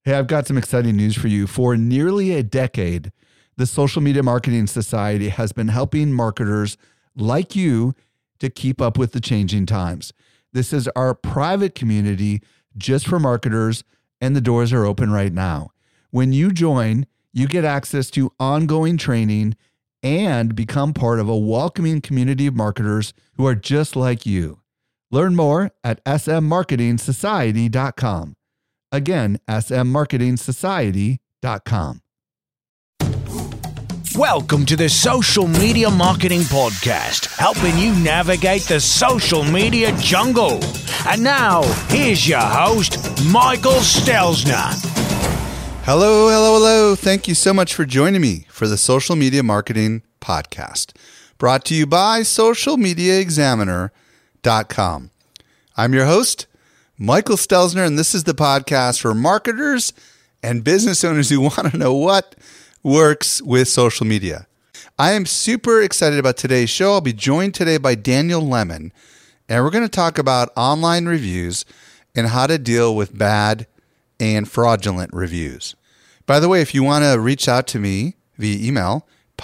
Hey, I've got some exciting news for you. For nearly a decade, the Social Media Marketing Society has been helping marketers like you to keep up with the changing times. This is our private community just for marketers, and the doors are open right now. When you join, you get access to ongoing training and become part of a welcoming community of marketers who are just like you. Learn more at smmarketingsociety.com. Again, smmarketingsociety.com. Welcome to the Social Media Marketing Podcast, helping you navigate the social media jungle. And now, here's your host, Michael Stelzner. Hello. Thank you so much for joining me for the Social Media Marketing Podcast, brought to you by socialmediaexaminer.com. I'm your host, Michael Stelzner, and this is the podcast for marketers and business owners who want to know what works with social media. I am super excited about today's show. I'll be joined today by Daniel Lemon, and we're going to talk about online reviews and how to deal with bad and fraudulent reviews. By the way, if you want to reach out to me via email,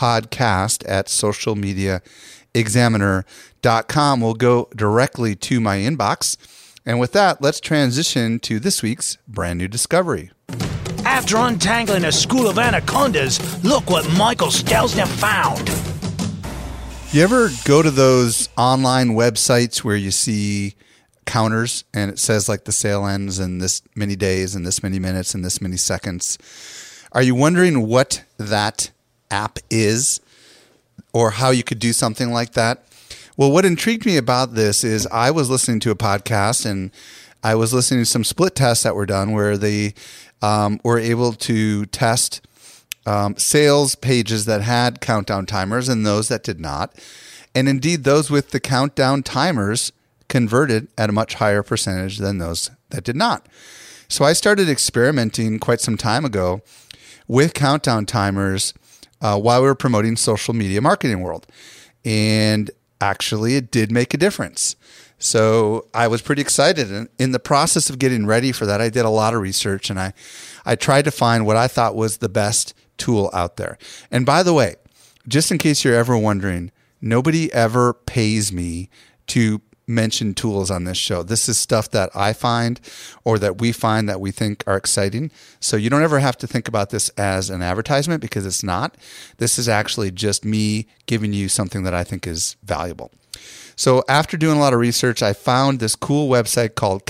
podcast@socialmediaexaminer.com will go directly to my inbox. And with that, let's transition to this week's brand new discovery. After untangling a school of anacondas, look what Michael Stelzner found. You ever go to those online websites where you see counters and it says like the sale ends in this many days and this many minutes and this many seconds? Are you wondering what that app is or how you could do something like that? Well, what intrigued me about this is I was listening to a podcast and I was listening to some split tests that were done where they were able to test sales pages that had countdown timers and those that did not. And indeed, those with the countdown timers converted at a much higher percentage than those that did not. So I started experimenting quite some time ago with countdown timers while we were promoting Social Media Marketing World. And actually, it did make a difference. So I was pretty excited. And in the process of getting ready for that, I did a lot of research and I tried to find what I thought was the best tool out there. And by the way, just in case you're ever wondering, nobody ever pays me to mention tools on this show. This is stuff that I find or that we find that we think are exciting. So you don't ever have to think about this as an advertisement because it's not. This is actually just me giving you something that I think is valuable. So after doing a lot of research, I found this cool website called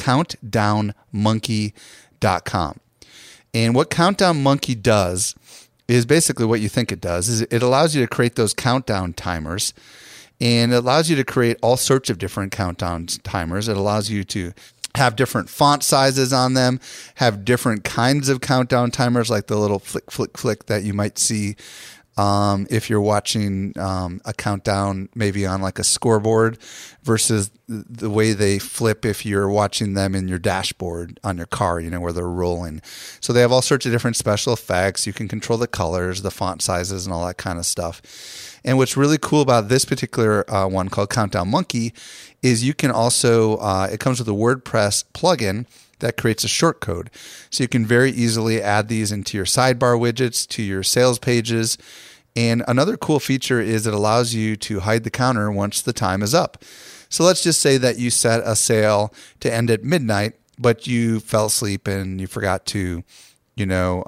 countdownmonkey.com. And what Countdown Monkey does is basically what you think it does. Is it allows you to create those countdown timers. And it allows you to create all sorts of different countdown timers. It allows you to have different font sizes on them, have different kinds of countdown timers, like the little flick, flick, flick that you might see if you're watching a countdown maybe on like a scoreboard versus the way they flip if you're watching them in your dashboard on your car, where they're rolling. So they have all sorts of different special effects. You can control the colors, the font sizes, and all that kind of stuff. And what's really cool about this particular one called Countdown Monkey is you can also, it comes with a WordPress plugin that creates a short code. So you can very easily add these into your sidebar widgets, to your sales pages. And another cool feature is it allows you to hide the counter once the time is up. So let's just say that you set a sale to end at midnight, but you fell asleep and you forgot to, be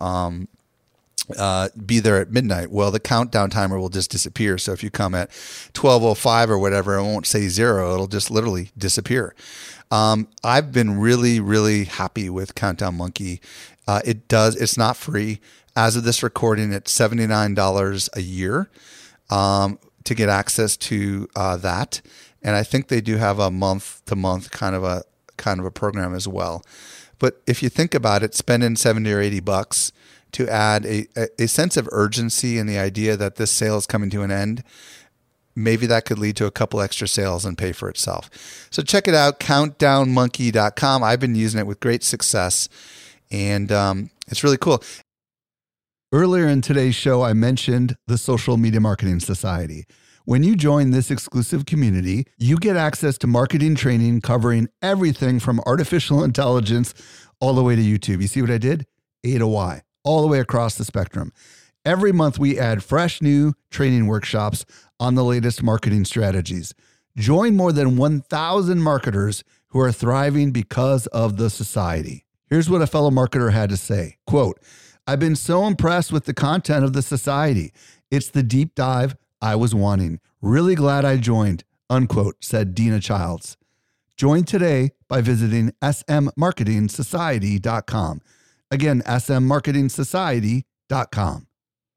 there at midnight. Well, the countdown timer will just disappear. So if you come at 12:05 or whatever, it won't say 0. It'll just literally disappear. I've been really, really happy with Countdown Monkey. It's not free. As of this recording, it's $79 a year to get access to that. And I think they do have a month-to-month kind of a program as well. But if you think about it, spending $70 or $80 to add a sense of urgency and the idea that this sale is coming to an end, maybe that could lead to a couple extra sales and pay for itself. So check it out, countdownmonkey.com. I've been using it with great success, and it's really cool. Earlier in today's show, I mentioned the Social Media Marketing Society. When you join this exclusive community, you get access to marketing training covering everything from artificial intelligence all the way to YouTube. You see what I did? A to Y, all the way across the spectrum. Every month, we add fresh new training workshops on the latest marketing strategies. Join more than 1,000 marketers who are thriving because of the society. Here's what a fellow marketer had to say. Quote, "I've been so impressed with the content of the society. It's the deep dive I was wanting. Really glad I joined," unquote, said Dina Childs. Join today by visiting smmarketingsociety.com. Again, smmarketingsociety.com.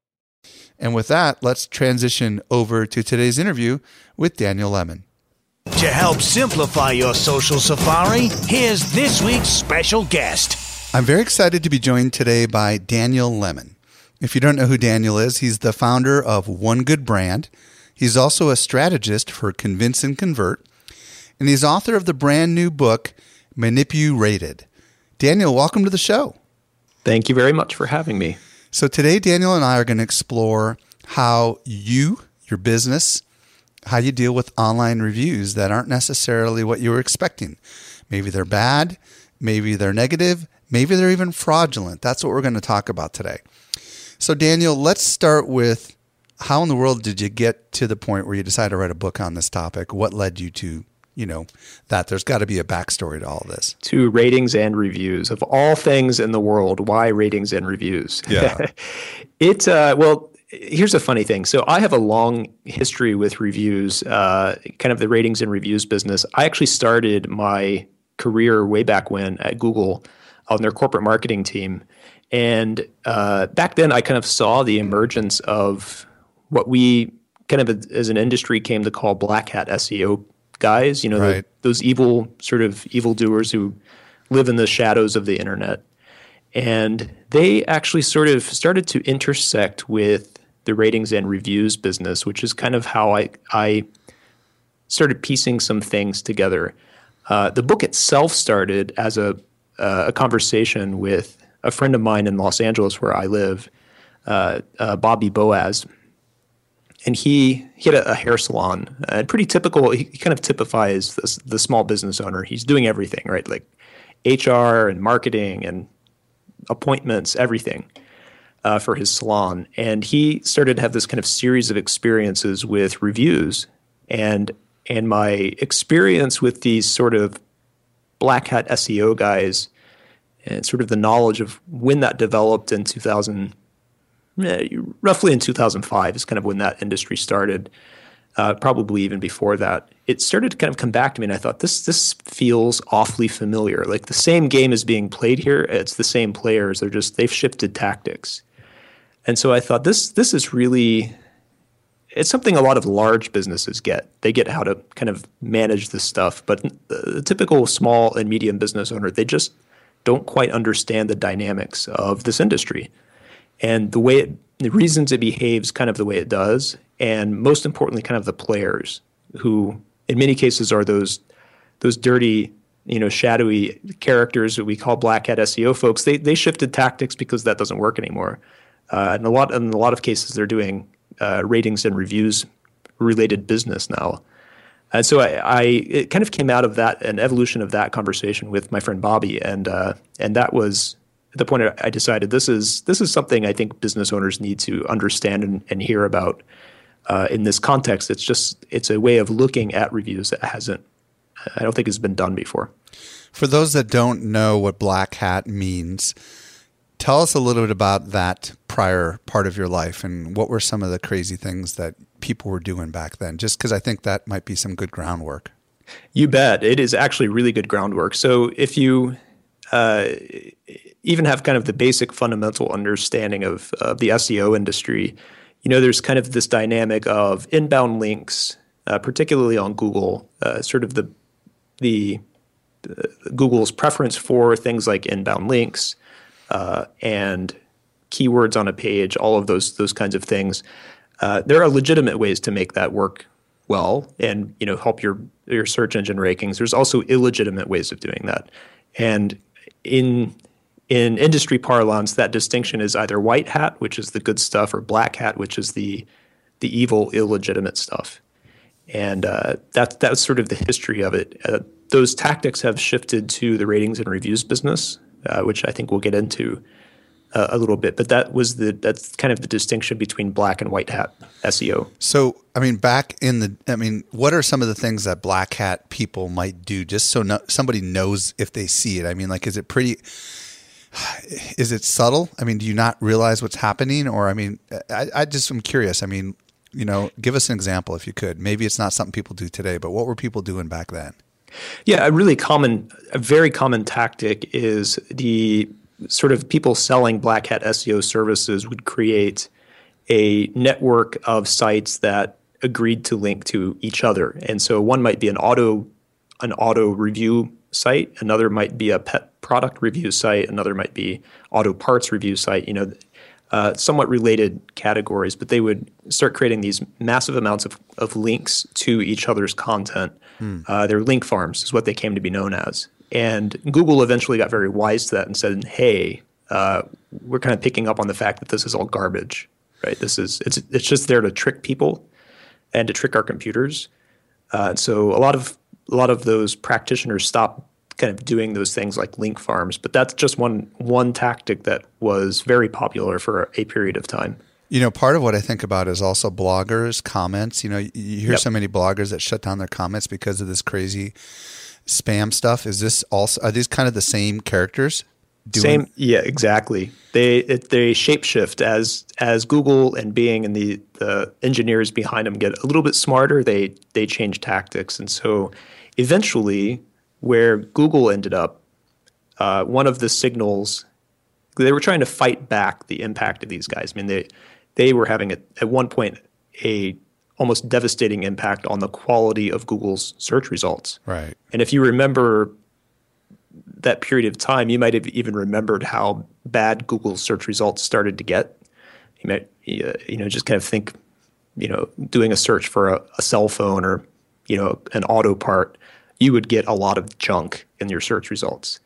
And with that, let's transition over to today's interview with Daniel Lemon. To help simplify your social safari, here's this week's special guest. I'm very excited to be joined today by Daniel Lemon. If you don't know who Daniel is, he's the founder of One Good Brand. He's also a strategist for Convince and Convert, and he's author of the brand new book, Manipurated. Daniel, welcome to the show. Thank you very much for having me. So today, Daniel and I are going to explore how your business, how you deal with online reviews that aren't necessarily what you were expecting. Maybe they're bad, maybe they're negative, maybe they're even fraudulent. That's what we're going to talk about today. So Daniel, let's start with how in the world did you get to the point where you decided to write a book on this topic? What led you to, that? There's got to be a backstory to all of this. To ratings and reviews. Of all things in the world, why ratings and reviews? Yeah. Well, here's a funny thing. So I have a long history with reviews, kind of the ratings and reviews business. I actually started my career way back when at Google on their corporate marketing team. And back then I kind of saw the emergence of what we kind of as an industry came to call black hat SEO guys, Right. Those evildoers who live in the shadows of the internet. And they actually sort of started to intersect with the ratings and reviews business, which is kind of how I started piecing some things together. The book itself started as a conversation with a friend of mine in Los Angeles where I live, Bobby Boaz. And he had a hair salon, and pretty typical. He kind of typifies the small business owner. He's doing everything, right? Like HR and marketing and appointments, everything for his salon. And he started to have this kind of series of experiences with reviews. And my experience with these sort of black hat SEO guys and sort of the knowledge of when that developed in roughly in 2005 is kind of when that industry started, probably even before that. It started to kind of come back to me, and I thought, this feels awfully familiar. Like the same game is being played here. It's the same players. They've shifted tactics. And so I thought, this is really, it's something a lot of large businesses get. They get how to kind of manage this stuff, but the typical small and medium business owner, they just don't quite understand the dynamics of this industry. And the reasons it behaves kind of the way it does, and most importantly, kind of the players who, in many cases, are those dirty, shadowy characters that we call black hat SEO folks. They shifted tactics because that doesn't work anymore. In a lot of cases, they're doing ratings and reviews related business now. And so it kind of came out of that, an evolution of that conversation with my friend Bobby, and that was at the point I decided this is something I think business owners need to understand and hear about in this context. It's a way of looking at reviews that I don't think has been done before. For those that don't know what black hat means, tell us a little bit about that prior part of your life and what were some of the crazy things that people were doing back then, just because I think that might be some good groundwork. You bet. It is actually really good groundwork. So if you even have kind of the basic fundamental understanding of the SEO industry, there's kind of this dynamic of inbound links, particularly on Google, sort of the Google's preference for things like inbound links and keywords on a page, all of those kinds of things. There are legitimate ways to make that work well and help your search engine rankings. There's also illegitimate ways of doing that, and in industry parlance, that distinction is either white hat, which is the good stuff, or black hat, which is the evil, illegitimate stuff. And that's sort of the history of it. Those tactics have shifted to the ratings and reviews business, which I think we'll get into. a little bit, but that's kind of the distinction between black and white hat SEO. So, what are some of the things that black hat people might do just so somebody knows if they see it? I mean, like, is it subtle? I mean, do you not realize what's happening? Or, I'm curious. I mean, give us an example if you could. Maybe it's not something people do today, but what were people doing back then? Yeah, a very common tactic is the sort of people selling black hat SEO services would create a network of sites that agreed to link to each other. And so one might be an auto review site, another might be a pet product review site, another might be auto parts review site, somewhat related categories, but they would start creating these massive amounts of links to each other's content. They're link farms is what they came to be known as. And Google eventually got very wise to that and said, hey, we're kind of picking up on the fact that this is all garbage, right? It's just there to trick people and to trick our computers. So a lot of those practitioners stopped kind of doing those things like link farms, but that's just one tactic that was very popular for a period of time. Part of what I think about is also bloggers' comments. You hear so many bloggers that shut down their comments because of this crazy spam stuff. Are these kind of the same characters? Yeah, exactly. They shapeshift as Google and Bing and the engineers behind them get a little bit smarter. They change tactics, and so eventually, where Google ended up, one of the signals they were trying to fight back the impact of these guys. I mean, they were having at one point a almost devastating impact on the quality of Google's search results. Right. And if you remember that period of time, you might have even remembered how bad Google's search results started to get. You might, just kind of think, doing a search for a cell phone or, an auto part, you would get a lot of junk in your search results.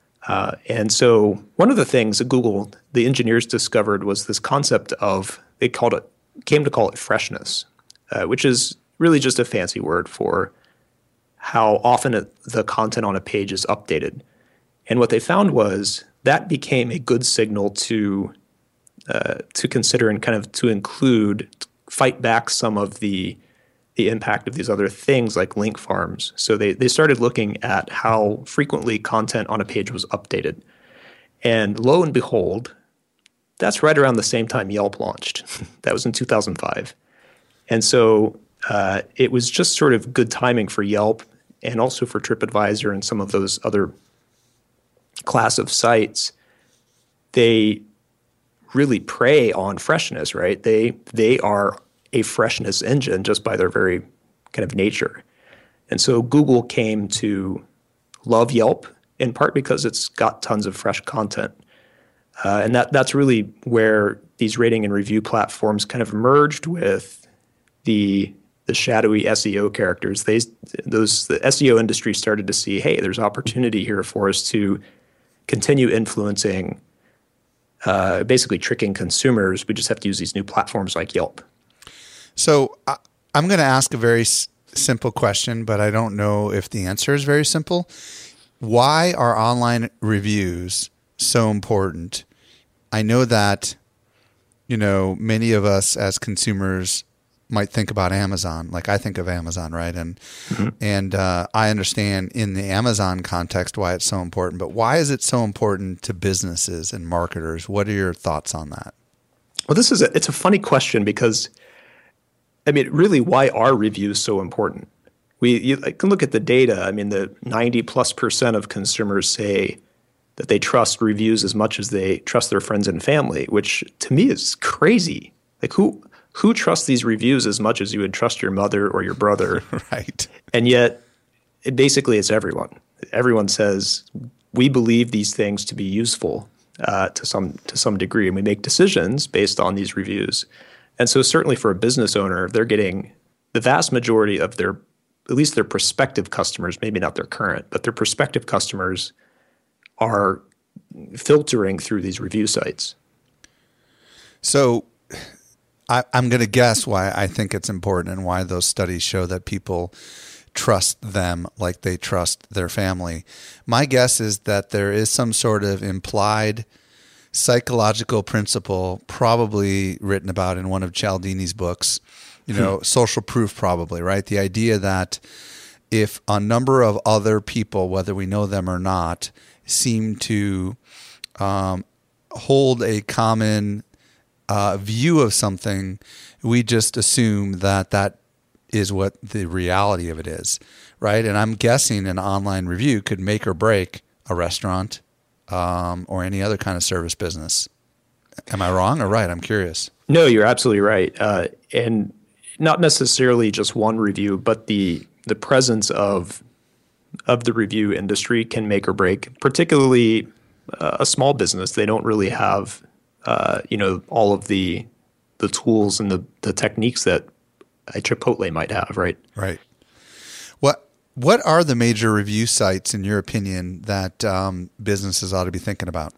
And so one of the things that Google, the engineers discovered was this concept of, came to call it freshness, which is really just a fancy word for how often the content on a page is updated. And what they found was that became a good signal to consider and kind of to include, fight back some of the impact of these other things like link farms. So they started looking at how frequently content on a page was updated. And lo and behold, that's right around the same time Yelp launched. That was in 2005. And so it was just sort of good timing for Yelp and also for TripAdvisor and some of those other class of sites. They really prey on freshness, right? They are a freshness engine just by their very kind of nature. And so Google came to love Yelp in part because it's got tons of fresh content. And that's really where these rating and review platforms kind of merged with the shadowy SEO characters. The SEO industry started to see, hey, there's opportunity here for us to continue influencing, basically tricking consumers. We just have to use these new platforms like Yelp. So I'm going to ask a very simple question, but I don't know if the answer is very simple. Why are online reviews so important? I know that, many of us as consumers might think about Amazon, like I think of Amazon, right? And I understand in the Amazon context why it's so important, but why is it so important to businesses and marketers? What are your thoughts on that? Well, it's a funny question because, really, why are reviews so important? You can look at the data. The 90+% of consumers say that they trust reviews as much as they trust their friends and family, which to me is crazy. Like who trusts these reviews as much as you would trust your mother or your brother? Right. And yet, it's everyone. Everyone says, we believe these things to be useful to some degree, and we make decisions based on these reviews. And so certainly for a business owner, they're getting the vast majority of at least their prospective customers, maybe not their current, but their prospective customers are filtering through these review sites. So I'm going to guess why I think it's important and why those studies show that people trust them like they trust their family. My guess is that there is some sort of implied psychological principle, probably written about in one of Cialdini's books, social proof probably, right? The idea that if a number of other people, whether we know them or not, seem to hold a common view of something, we just assume that is what the reality of it is, right? And I'm guessing an online review could make or break a restaurant or any other kind of service business. Am I wrong or right? I'm curious. No, you're absolutely right. And not necessarily just one review, but the presence of the review industry can make or break, particularly a small business. They don't really have, all of the tools and the techniques that a Chipotle might have, right? Right. What are the major review sites, in your opinion, that businesses ought to be thinking about?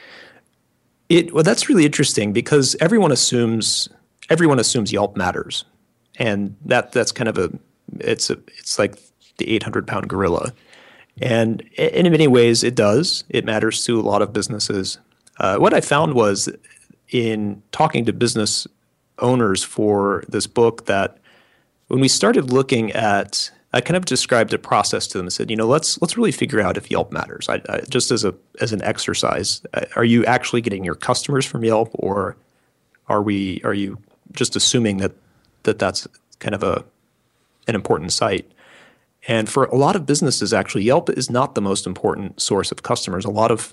Well, that's really interesting because everyone assumes Yelp matters, and that's kind of it's like the 800-pound gorilla, and in many ways it does. It matters to a lot of businesses. What I found was in talking to business owners for this book that when we started looking at, I kind of described a process to them and said, let's really figure out if Yelp matters. I just as an exercise, are you actually getting your customers from Yelp, or are you just assuming that's kind of an important site? And for a lot of businesses, actually, Yelp is not the most important source of customers.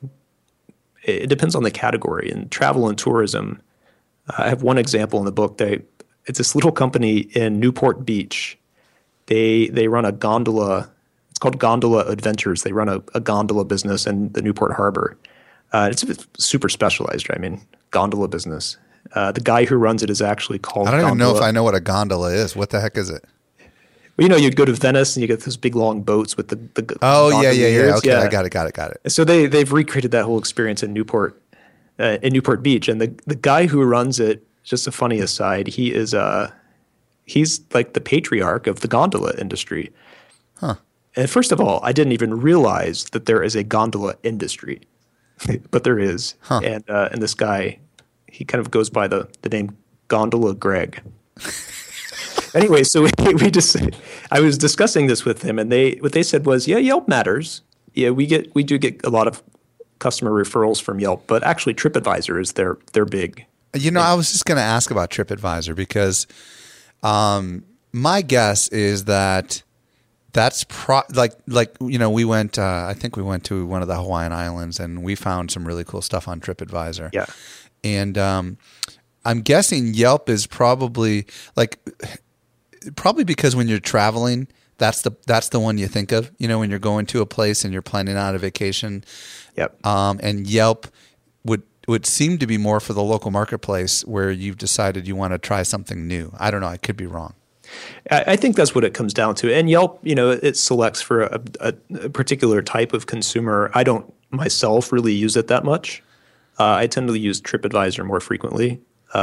It depends on the category. In travel and tourism, I have one example in the book. It's this little company in Newport Beach. They run a gondola. It's called Gondola Adventures. They run a gondola business in the Newport Harbor. It's super specialized, right? I mean, gondola business. The guy who runs it is actually called. I don't even know if I know what a gondola is. What the heck is it? Well, you go to Venice and you get those big long boats with the Oh yeah. Okay, yeah. I got it. So they've recreated that whole experience in Newport Beach, and the guy who runs it. Just a funny aside, he's like the patriarch of the gondola industry. Huh. And first of all, I didn't even realize that there is a gondola industry, but there is. Huh. And this guy, he kind of goes by the name Gondola Greg. Anyway, so I was discussing this with him, and what they said was, yeah, Yelp matters. Yeah, we do get a lot of customer referrals from Yelp, but actually TripAdvisor is their big. I was just going to ask about TripAdvisor because my guess is that that's we went. I think we went to one of the Hawaiian Islands and we found some really cool stuff on TripAdvisor. Yeah, and I'm guessing Yelp is probably because when you're traveling, that's the one you think of. When you're going to a place and you're planning out a vacation. Yep. And Yelp would seem to be more for the local marketplace where you've decided you want to try something new. I don't know. I could be wrong. I think that's what it comes down to. And Yelp, it selects for a particular type of consumer. I don't myself really use it that much. I tend to use TripAdvisor more frequently.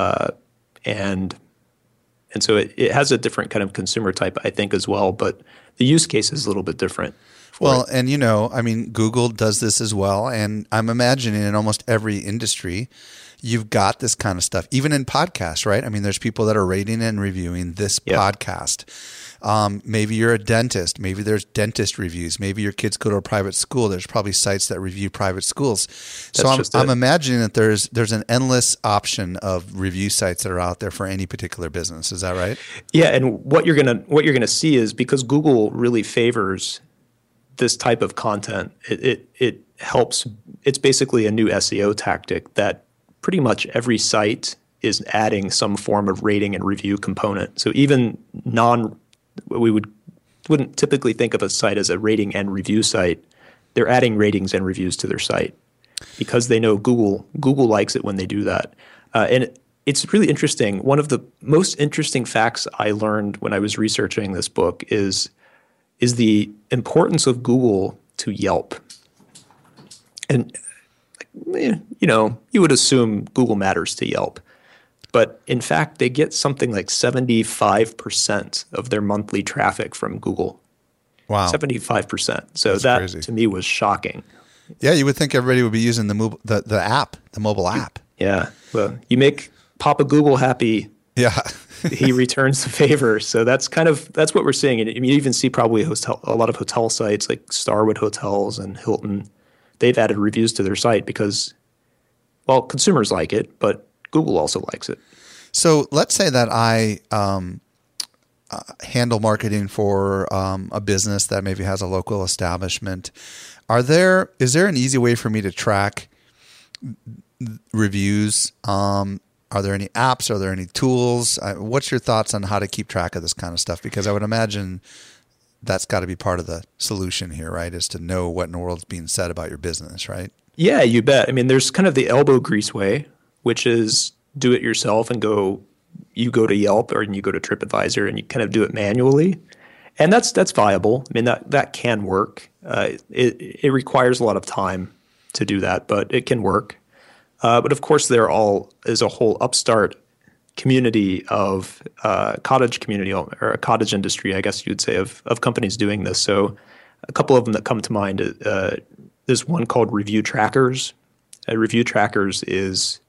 And so it has a different kind of consumer type, I think, as well. But the use case is a little bit different. Well, and Google does this as well. And I'm imagining in almost every industry, you've got this kind of stuff, even in podcasts, right? I mean, there's people that are rating and reviewing this podcast. Maybe you're a dentist. Maybe there's dentist reviews. Maybe your kids go to a private school. There's probably sites that review private schools. So I'm imagining that there's an endless option of review sites that are out there for any particular business. Is that right? Yeah, and what you're gonna see is because Google really favors this type of content, it helps. It's basically a new SEO tactic that pretty much every site is adding some form of rating and review component. So even we wouldn't typically think of a site as a rating and review site. They're adding ratings and reviews to their site because they know Google likes it when they do that. And it's really interesting. One of the most interesting facts I learned when I was researching this book is the importance of Google to Yelp. And you would assume Google matters to Yelp. But in fact, they get something like 75% of their monthly traffic from Google. Wow. 75%. So That's crazy. To me was shocking. Yeah, you would think everybody would be using the app, the mobile app. Yeah. Well, you make Papa Google happy. Yeah. He returns the favor. So that's what we're seeing. And you even see probably a lot of hotel sites like Starwood Hotels and Hilton. They've added reviews to their site because, well, consumers like it, but Google also likes it. So let's say that I handle marketing for a business that maybe has a local establishment. Is there an easy way for me to track reviews? Are there any apps? Are there any tools? What's your thoughts on how to keep track of this kind of stuff? Because I would imagine that's got to be part of the solution here, right? Is to know what in the world's being said about your business, right? Yeah, you bet. I mean, there's kind of the elbow grease way, which is do it yourself and you go to Yelp or you go to TripAdvisor and you kind of do it manually. And that's viable. I mean, that can work. It requires a lot of time to do that, but it can work. But of course, there is a whole upstart community of cottage community or a cottage industry, I guess you'd say, of companies doing this. So a couple of them that come to mind, there's one called Review Trackers. Review Trackers is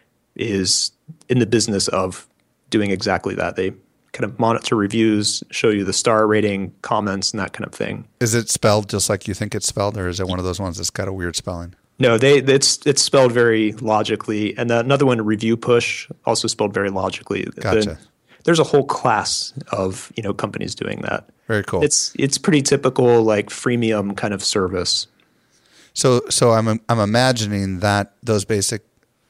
in the business of doing exactly that. They kind of monitor reviews, show you the star rating, comments, and that kind of thing. Is it spelled just like you think it's spelled, or is it one of those ones that's got a weird spelling? No, it's spelled very logically. And another one, Review Push, also spelled very logically. Gotcha. There's a whole class of companies doing that. Very cool. It's pretty typical like freemium kind of service. So I'm imagining that those basic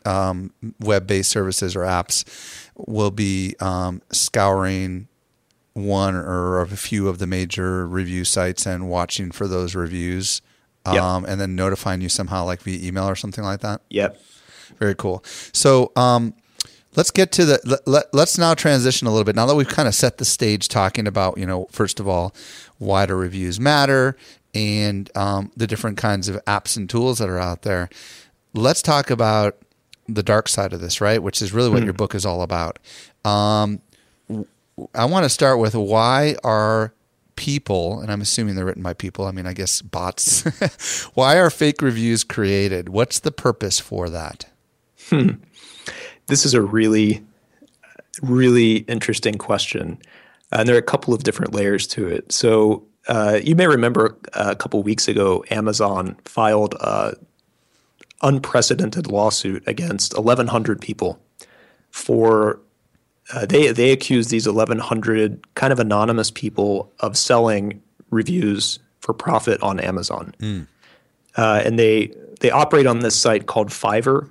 web-based services or apps will be scouring one or a few of the major review sites and watching for those reviews, and then notifying you somehow, like via email or something like that. Yep. Very cool. So let's get to let's now transition a little bit. Now that we've kind of set the stage, talking about first of all, why do reviews matter, and the different kinds of apps and tools that are out there. Let's talk about the dark side of this, right? Which is really what your book is all about. I want to start with, why are people, and I'm assuming they're written by people, I mean, I guess bots, why are fake reviews created? What's the purpose for that? This is a really, really interesting question. And there are a couple of different layers to it. So you may remember a couple weeks ago, Amazon filed an unprecedented lawsuit against 1,100 people for they accused these 1,100 kind of anonymous people of selling reviews for profit on Amazon. And they operate on this site called Fiverr,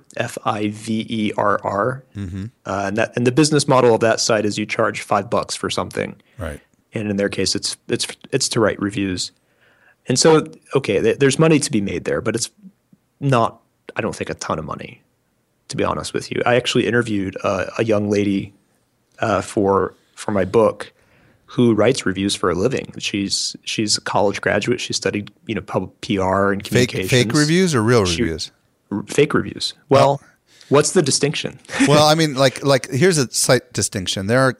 Fiverr. And the business model of that site is you charge $5 for something. Right. And in their case, it's to write reviews. And so, okay, there's money to be made there, but it's not, I don't think, a ton of money, to be honest with you. I actually interviewed a young lady for my book who writes reviews for a living. She's a college graduate. She studied public PR and communications. Fake reviews or real reviews? Fake reviews. Well, what's the distinction? Well, I mean, like here's a slight distinction. There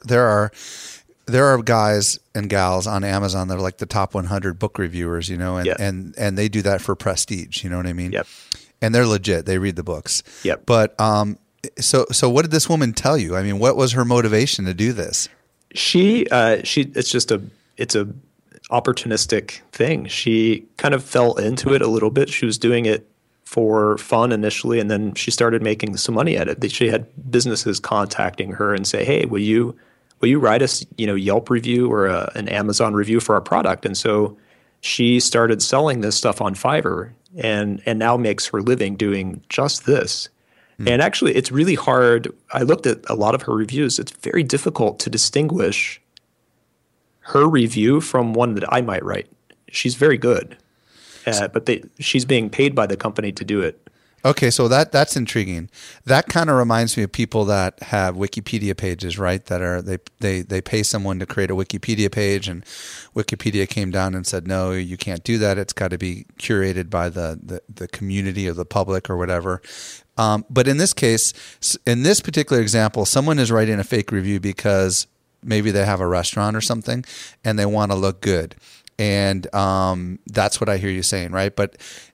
are guys and gals on Amazon that are like the top 100 book reviewers, and they do that for prestige. You know what I mean? Yep. And they're legit. They read the books. Yep. But so what did this woman tell you? I mean, what was her motivation to do this? It's a opportunistic thing. She kind of fell into it a little bit. She was doing it for fun initially, and then she started making some money at it. She had businesses contacting her and say, "Hey, will you write us, Yelp review or an Amazon review for our product?" And so she started selling this stuff on Fiverr, and now makes her living doing just this. And actually, it's really hard. I looked at a lot of her reviews. It's very difficult to distinguish her review from one that I might write. She's very good, but she's being paid by the company to do it. Okay, so that's intriguing. That kind of reminds me of people that have Wikipedia pages, right? That are they pay someone to create a Wikipedia page, and Wikipedia came down and said, no, you can't do that. It's got to be curated by the community or the public or whatever. But in this case, in this particular example, someone is writing a fake review because maybe they have a restaurant or something and they want to look good. And that's what I hear you saying, right? But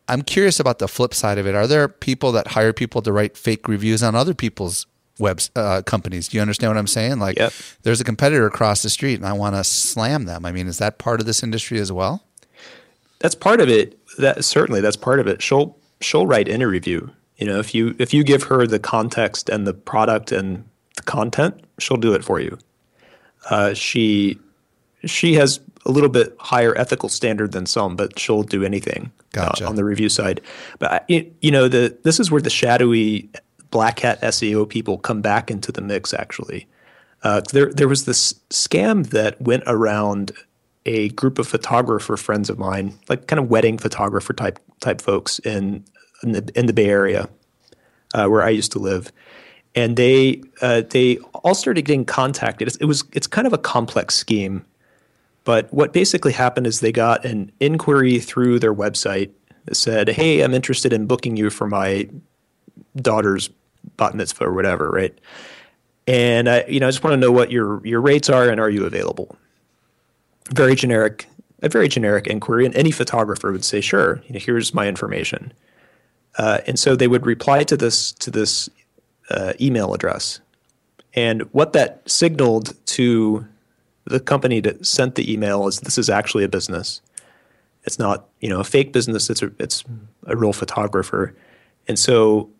I'm curious about the flip side of it. Are there people that hire people to write fake reviews on other people's companies? Do you understand what I'm saying? Like, Yep. There's a competitor across the street, and I want to slam them. I mean, is that part of this industry as well? That's part of it. That's part of it. She'll write in a review. If you give her the context and the product and the content, she'll do it for you. She has a little bit higher ethical standard than some, but she'll do anything Gotcha. On the review side. But this is where the shadowy black hat SEO people come back into the mix. Actually, there was this scam that went around a group of photographer friends of mine, like kind of wedding photographer type folks in the Bay Area, where I used to live. And they all started getting contacted. It's kind of a complex scheme, but what basically happened is they got an inquiry through their website that said, "Hey, I'm interested in booking you for my daughter's bat mitzvah or whatever, right? And I just want to know what your rates are and are you available?" A very generic inquiry, and any photographer would say, "Sure, here's my information." And so they would reply to this email address. And what that signaled to the company that sent the email is this is actually a business. It's not, a fake business. It's a real photographer. And so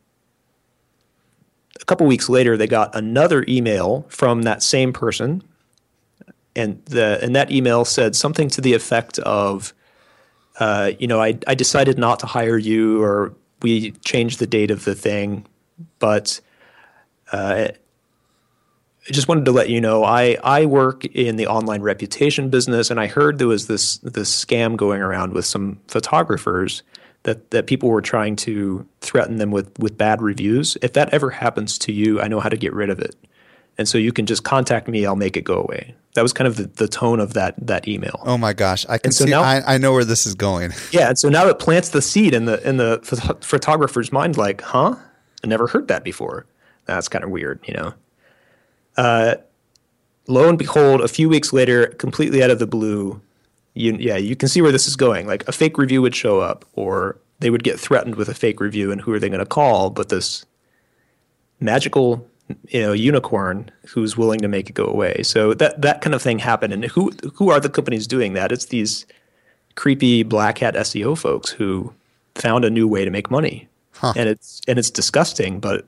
a couple weeks later, they got another email from that same person. And that email said something to the effect of, I decided not to hire you, or we changed the date of the thing, but I just wanted to let you know I work in the online reputation business, and I heard there was this scam going around with some photographers that people were trying to threaten them with bad reviews. If that ever happens to you, I know how to get rid of it. And so you can just contact me. I'll make it go away. That was kind of the tone of that email. Oh my gosh, I can so see. now, I know where this is going. Yeah, and so now it plants the seed in the photographer's mind, like, huh? I never heard that before. That's kind of weird, Lo and behold, a few weeks later, completely out of the blue, you can see where this is going. Like a fake review would show up, or they would get threatened with a fake review, and who are they going to call? But this magical unicorn who's willing to make it go away. So that kind of thing happened. And who are the companies doing that? It's these creepy black hat SEO folks who found a new way to make money. Huh. And it's disgusting, but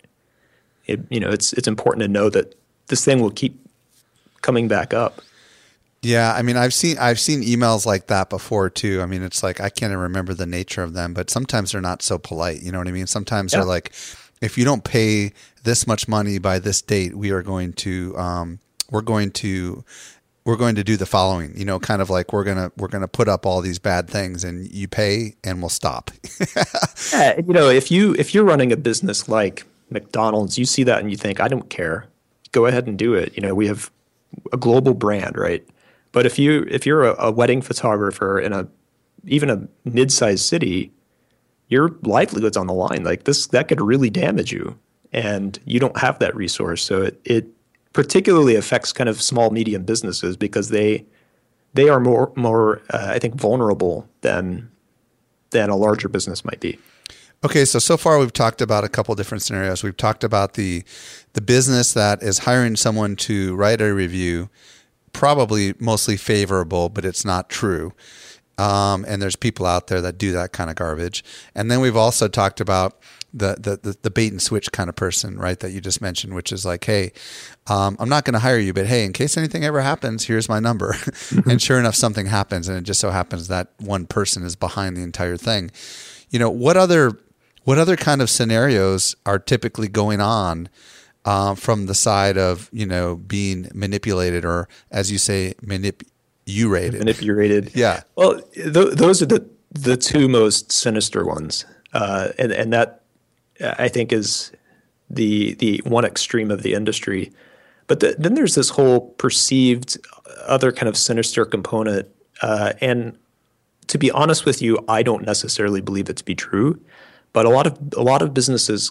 it's important to know that this thing will keep coming back up. Yeah, I mean, I've seen emails like that before too. I mean, it's like I can't even remember the nature of them, but sometimes they're not so polite. You know what I mean? Sometimes they're like, if you don't pay this much money by this date, we are going to we're going to do the following. Kind of like we're gonna put up all these bad things, and you pay, and we'll stop. Yeah, if you're running a business like McDonald's, you see that and you think, I don't care. Go ahead and do it. We have a global brand, right? But if you're a wedding photographer in even a mid-sized city, your livelihood's on the line. Like that could really damage you, and you don't have that resource. So it particularly affects kind of small, medium businesses because they are more I think vulnerable than a larger business might be. Okay, so far we've talked about a couple different scenarios. We've talked about the business that is hiring someone to write a review, probably mostly favorable, but it's not true. And there's people out there that do that kind of garbage. And then we've also talked about the bait and switch kind of person, right? That you just mentioned, which is like, hey, I'm not going to hire you, but hey, in case anything ever happens, here's my number. And sure enough, something happens, and it just so happens that one person is behind the entire thing. What other kind of scenarios are typically going on from the side of being manipulated, or as you say, manipulated. Yeah. Well, those are the two most sinister ones, and that I think is the one extreme of the industry. But then there's this whole perceived other kind of sinister component, and to be honest with you, I don't necessarily believe it to be true. But a lot of businesses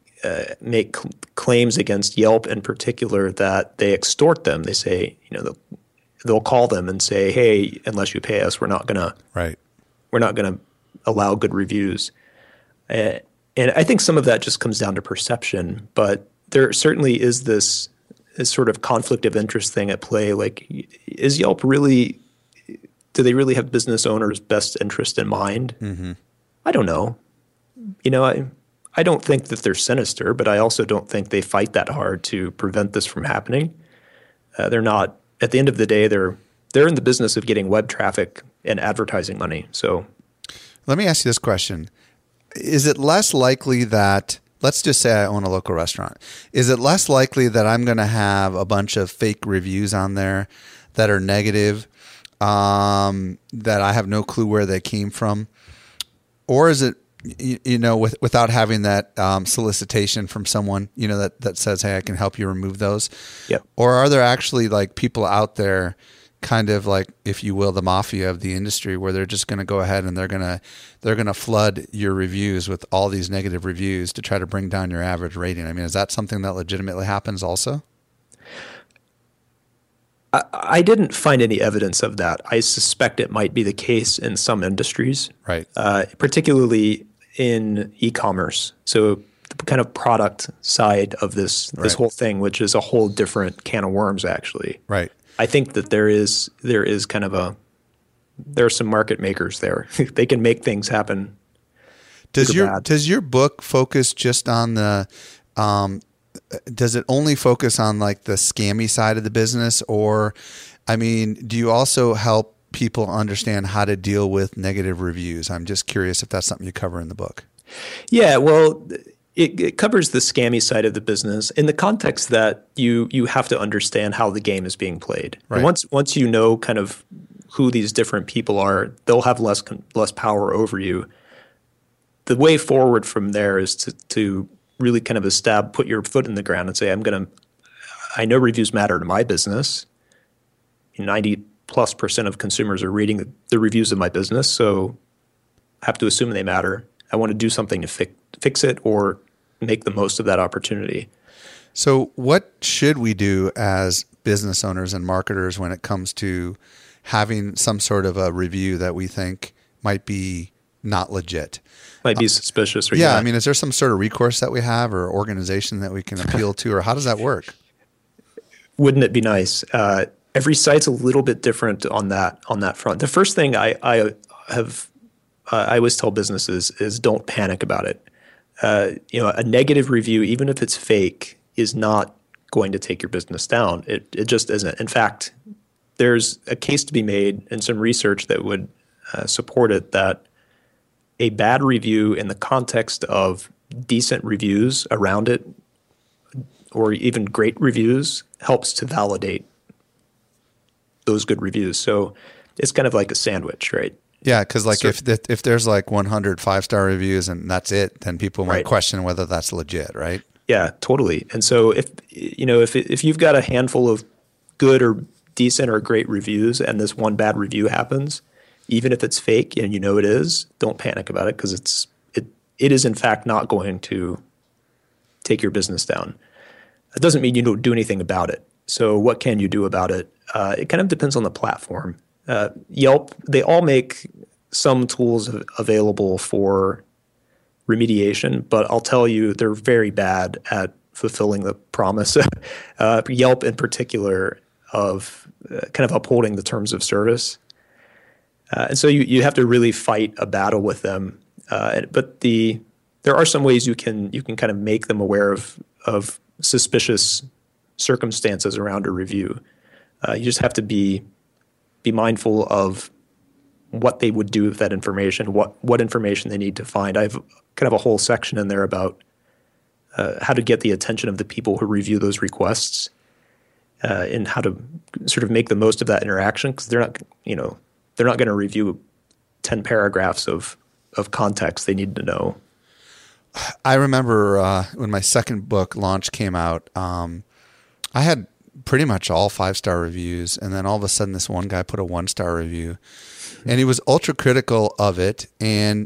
make claims against Yelp in particular that they extort them. They say, they'll call them and say, "Hey, unless you pay us, we're not gonna allow good reviews. And I think some of that just comes down to perception, but there certainly is this sort of conflict of interest thing at play. Like, is Yelp really, do they really have business owners' best interest in mind? Mm-hmm. I don't know. I don't think that they're sinister, but I also don't think they fight that hard to prevent this from happening. They're not, at the end of the day, they're in the business of getting web traffic and advertising money. So let me ask you this question. Is it less likely that, let's just say I own a local restaurant. Is it less likely that I'm going to have a bunch of fake reviews on there that are negative, that I have no clue where they came from? Or is it, without having that solicitation from someone, that says, hey, I can help you remove those? Yep. Or are there actually like people out there, kind of like, if you will, the mafia of the industry, where they're just going to go ahead and they're going to flood your reviews with all these negative reviews to try to bring down your average rating? I mean, is that something that legitimately happens also? I didn't find any evidence of that. I suspect it might be the case in some industries, right? Particularly in e-commerce. So the kind of product side of this whole thing, which is a whole different can of worms, actually. Right. I think that there is kind of there are some market makers there. They can make things happen. Does your book focus just on the does it only focus on like the scammy side of the business, or I mean, do you also help people understand how to deal with negative reviews? I'm just curious if that's something you cover in the book. Yeah, well, it covers the scammy side of the business in the context that you have to understand how the game is being played. Right. And once you know kind of who these different people are, they'll have less power over you. The way forward from there is to really kind of put your foot in the ground and say, I know reviews matter to my business. 90+% of consumers are reading the reviews of my business, so I have to assume they matter. I want to do something to fix it or make the most of that opportunity. So what should we do as business owners and marketers when it comes to having some sort of a review that we think might be not legit? Might be suspicious. Or yeah, I mean, is there some sort of recourse that we have or organization that we can appeal to, or how does that work? Wouldn't it be nice? Every site's a little bit different on that front. The first thing I always tell businesses is don't panic about it. A negative review, even if it's fake, is not going to take your business down. It just isn't. In fact, there's a case to be made and some research that would support it, that a bad review in the context of decent reviews around it, or even great reviews, helps to validate those good reviews. So it's kind of like a sandwich, right? Yeah, because like if there's like 100 5-star reviews and that's it, then people might question whether that's legit, right? Yeah, totally. And so if you've got a handful of good or decent or great reviews and this one bad review happens, even if it's fake and you know it is, don't panic about it, because it is in fact not going to take your business down. That doesn't mean you don't do anything about it. So what can you do about it? It kind of depends on the platform. Yelp, they all make some tools available for remediation, but I'll tell you they're very bad at fulfilling the promise. Yelp in particular, of kind of upholding the terms of service. And so you have to really fight a battle with them. But there are some ways you can kind of make them aware of suspicious circumstances around a review. You just have to be mindful of what they would do with that information, what information they need to find. I have kind of a whole section in there about how to get the attention of the people who review those requests, and how to sort of make the most of that interaction, because they're not going to review 10 paragraphs of context. They need to know. I remember when my second book, Launch, came out, I had pretty much all 5-star reviews, and then all of a sudden this one guy put a 1-star review, and he was ultra critical of it. And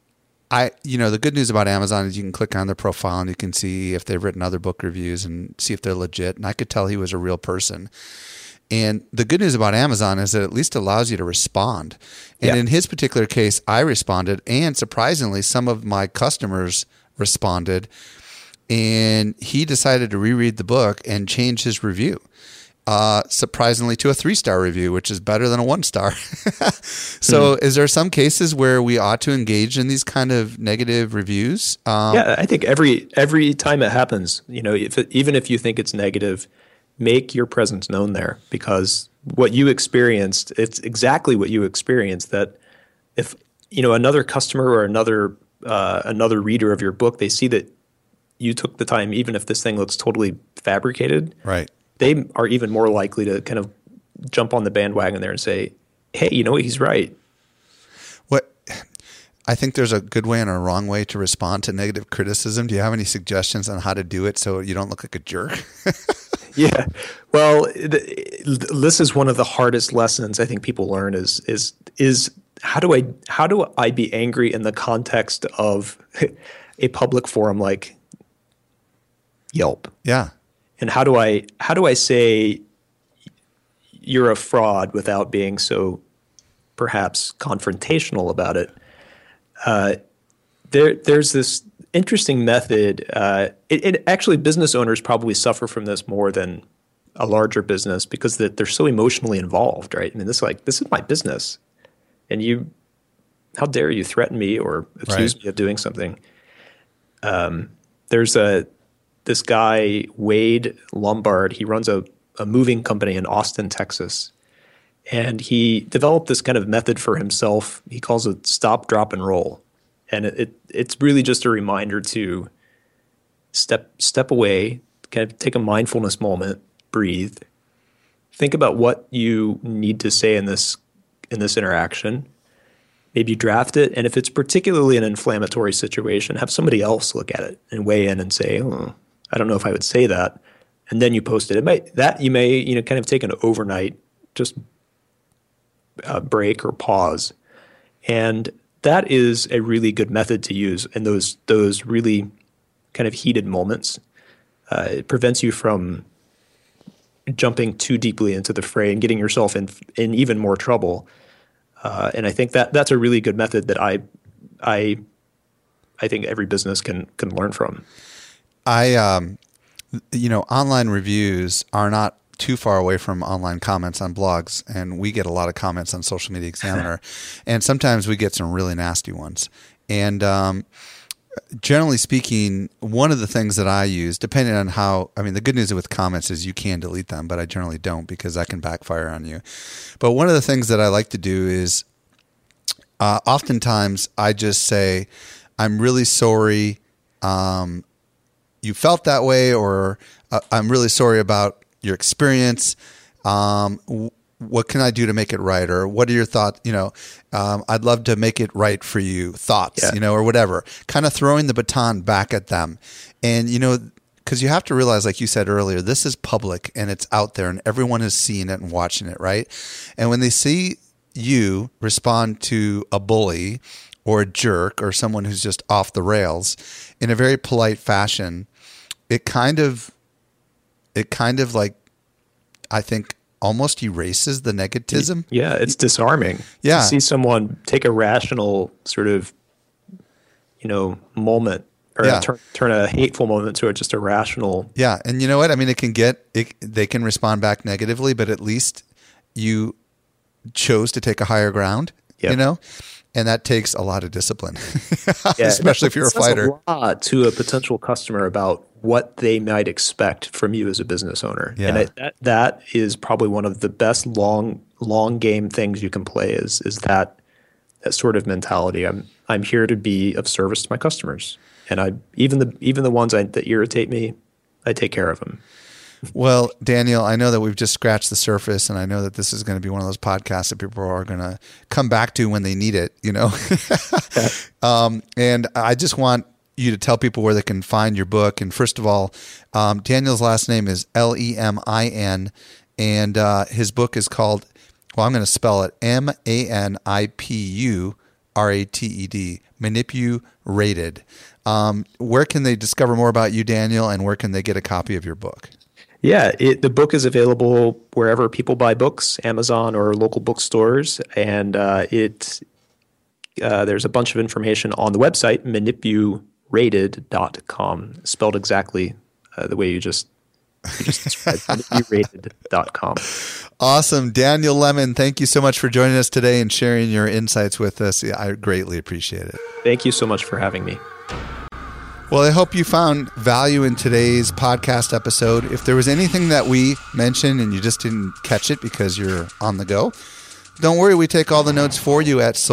the good news about Amazon is you can click on their profile and you can see if they've written other book reviews and see if they're legit. And I could tell he was a real person. And the good news about Amazon is it at least allows you to respond. And in his particular case, I responded, and surprisingly, some of my customers responded, and he decided to reread the book and change his review. Surprisingly to a 3-star review, which is better than a 1-star. So is there some cases where we ought to engage in these kind of negative reviews? Yeah, I think every time it happens, even if you think it's negative, make your presence known there, because what you experienced, it's exactly what you experienced. That if another customer or another reader of your book, they see that you took the time, even if this thing looks totally fabricated, right? They are even more likely to kind of jump on the bandwagon there and say, "Hey, you know what? He's right." I think there's a good way and a wrong way to respond to negative criticism. Do you have any suggestions on how to do it so you don't look like a jerk? Yeah. Well, this is one of the hardest lessons I think people learn is how do I be angry in the context of a public forum like Yelp? Yeah. And how do I say you're a fraud without being so perhaps confrontational about it? There's this interesting method. It actually, business owners probably suffer from this more than a larger business because they're so emotionally involved, right? I mean, this is my business, and how dare you threaten me or accuse me of doing something? There's this guy, Wade Lombard. He runs a moving company in Austin, Texas. And he developed this kind of method for himself. He calls it stop, drop, and roll. And it's really just a reminder to step away, kind of take a mindfulness moment, breathe, think about what you need to say in this interaction. Maybe draft it, and if it's particularly an inflammatory situation, have somebody else look at it and weigh in and say, "Oh, I don't know if I would say that," and then you post it. You may kind of take an overnight just break or pause, and that is a really good method to use in those really kind of heated moments. It prevents you from jumping too deeply into the fray and getting yourself in even more trouble. And I think that's a really good method that I think every business can learn from. Online reviews are not too far away from online comments on blogs, and we get a lot of comments on Social Media Examiner, and sometimes we get some really nasty ones. And generally speaking, one of the things that I use, depending on the good news with comments is you can delete them, but I generally don't because that can backfire on you. But one of the things that I like to do is oftentimes I just say, "I'm really sorry you felt that way," or "I'm really sorry about your experience. What can I do to make it right?" Or "What are your thoughts? I'd love to make it right for you. Thoughts, or whatever." Kind of throwing the baton back at them. And, because you have to realize, like you said earlier, this is public and it's out there and everyone is seeing it and watching it, right? And when they see you respond to a bully or a jerk or someone who's just off the rails in a very polite fashion, it kind of like, I think, almost erases the negativism. Yeah, it's disarming. Yeah. To see someone take a rational sort of, moment or turn a hateful moment to just a rational. Yeah, and you know what? I mean, they can respond back negatively, but at least you chose to take a higher ground, and that takes a lot of discipline, especially if you're a fighter. It says a lot to a potential customer about what they might expect from you as a business owner. Yeah. And that is probably one of the best long game things you can play is that sort of mentality. I'm here to be of service to my customers, and even the ones that irritate me, I take care of them. Well, Daniel, I know that we've just scratched the surface, and I know that this is going to be one of those podcasts that people are going to come back to when they need it, And I just want you to tell people where they can find your book. And first of all, Daniel's last name is Lemin, and his book is called, I'm going to spell it Manipurated, Manipurated. Where can they discover more about you, Daniel, and where can they get a copy of your book? Yeah, the book is available wherever people buy books, Amazon or local bookstores, and there's a bunch of information on the website, manipurated.com, spelled exactly the way you just described, manipurated.com. Awesome. Daniel Lemon, thank you so much for joining us today and sharing your insights with us. I greatly appreciate it. Thank you so much for having me. Well, I hope you found value in today's podcast episode. If there was anything that we mentioned and you just didn't catch it because you're on the go, don't worry. We take all the notes for you at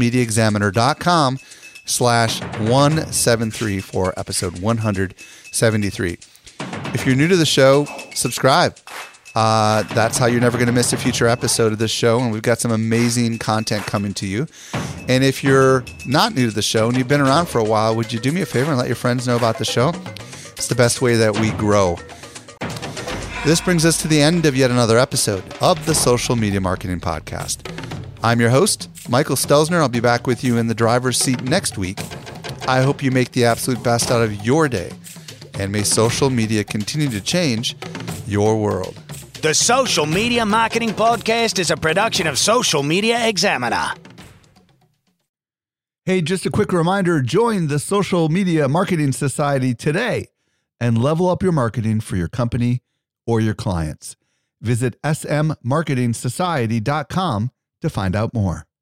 socialmediaexaminer.com/173 for episode 173. If you're new to the show, subscribe. That's how you're never going to miss a future episode of this show. And we've got some amazing content coming to you. And if you're not new to the show and you've been around for a while, would you do me a favor and let your friends know about the show? It's the best way that we grow. This brings us to the end of yet another episode of the Social Media Marketing Podcast. I'm your host, Michael Stelzner. I'll be back with you in the driver's seat next week. I hope you make the absolute best out of your day. And may social media continue to change your world. The Social Media Marketing Podcast is a production of Social Media Examiner. Hey, just a quick reminder, join the Social Media Marketing Society today and level up your marketing for your company or your clients. Visit smmarketingsociety.com to find out more.